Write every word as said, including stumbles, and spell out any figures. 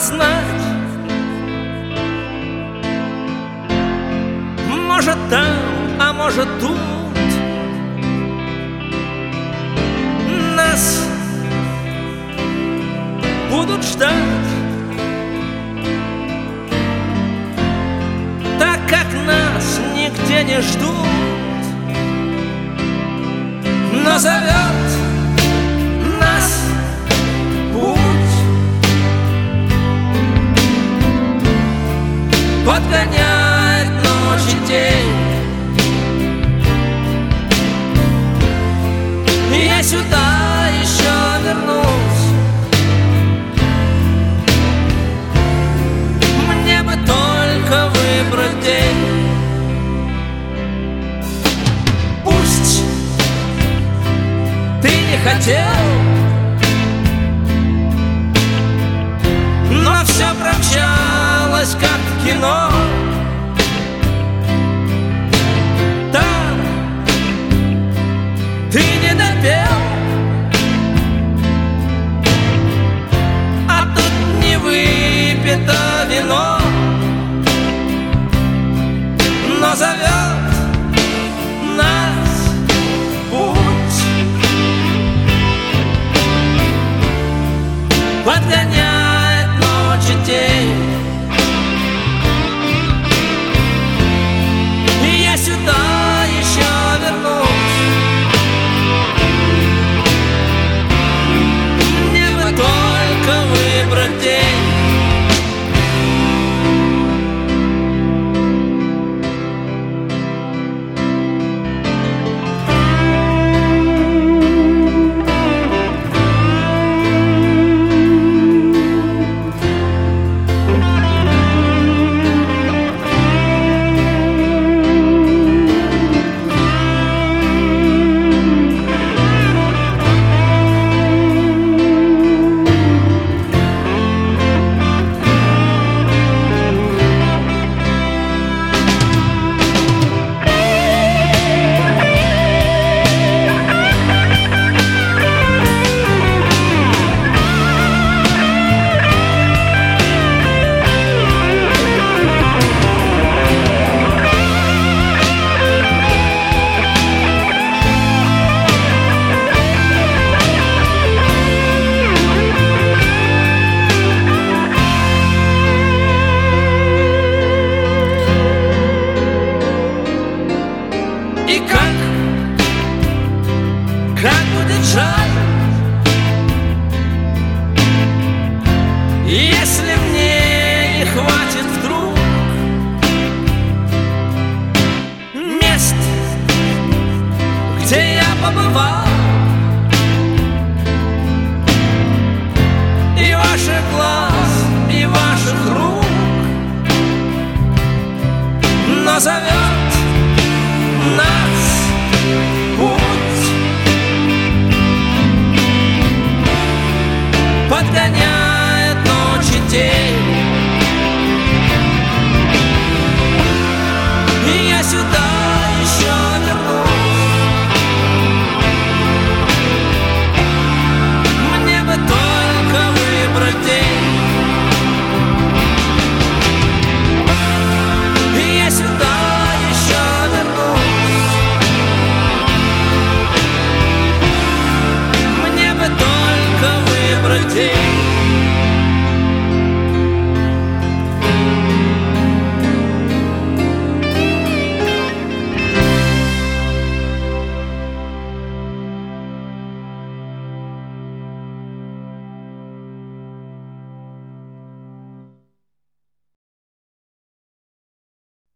знать. Может там, а может тут нас будут ждать, так как нас нигде не ждут. Но зовет нас путь, подгоняет ночь и день. Я сюда еще вернусь, мне бы только выбрать день. Пусть ты не хотел, но все промчалось, как в кино. Там ты не допел, а тут не выпито вино. Но зовет нас путь, подгоняет ночь и день. И я сюда еще вернусь, мне бы только выбрать день. И как, как будет жаль, если мне не хватит